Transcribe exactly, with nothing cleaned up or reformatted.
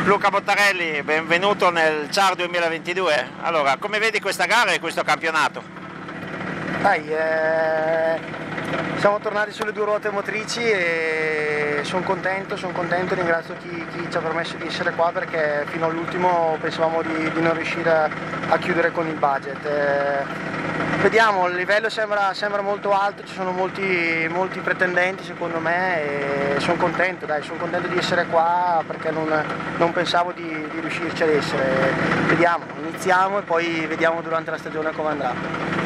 Luca Bottarelli, benvenuto nel C A R duemilaventidue. Allora, come vedi questa gara e questo campionato? Dai, eh, siamo tornati sulle due ruote motrici e sono contento, sono contento, ringrazio chi, chi ci ha permesso di essere qua, perché fino all'ultimo pensavamo di, di non riuscire a, a chiudere con il budget. Eh, vediamo, il livello sembra, sembra molto alto, ci sono molti, molti pretendenti secondo me e sono contento, dai, sono contento di essere qua perché non, non pensavo di, di riuscirci ad essere. Vediamo, iniziamo e poi vediamo durante la stagione come andrà.